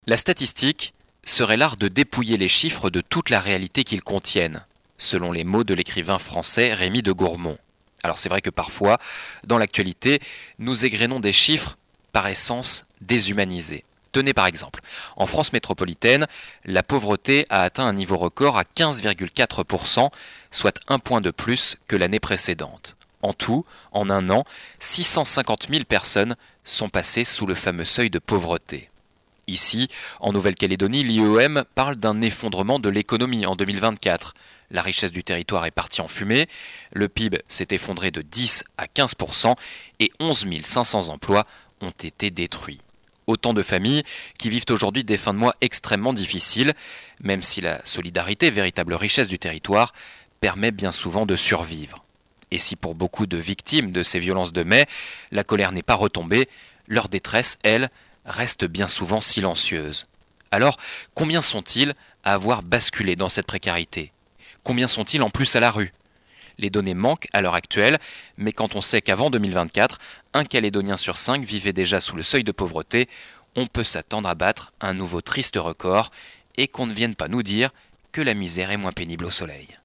La statistique serait l'art de dépouiller les chiffres de toute la réalité qu'ils contiennent, selon les mots de l'écrivain français Rémy de Gourmont. Alors c'est vrai que parfois, dans l'actualité, nous égrénons des chiffres par essence déshumanisés. Tenez par exemple, en France métropolitaine, la pauvreté a atteint un niveau record à 15,4%, soit un point de plus que l'année précédente. En tout, en un an, 650 000 personnes sont passées sous le fameux seuil de pauvreté. Ici, en Nouvelle-Calédonie, l'IOM parle d'un effondrement de l'économie en 2024. La richesse du territoire est partie en fumée, le PIB s'est effondré de 10 à 15% et 11 500 emplois ont été détruits. Autant de familles qui vivent aujourd'hui des fins de mois extrêmement difficiles, même si la solidarité, véritable richesse du territoire, permet bien souvent de survivre. Et si pour beaucoup de victimes de ces violences de mai, la colère n'est pas retombée, leur détresse, elle, reste bien souvent silencieuse. Alors, combien sont-ils à avoir basculé dans cette précarité ? Combien sont-ils en plus à la rue ? Les données manquent à l'heure actuelle, mais quand on sait qu'avant 2024, un Calédonien sur 5 vivait déjà sous le seuil de pauvreté, on peut s'attendre à battre un nouveau triste record et qu'on ne vienne pas nous dire que la misère est moins pénible au soleil.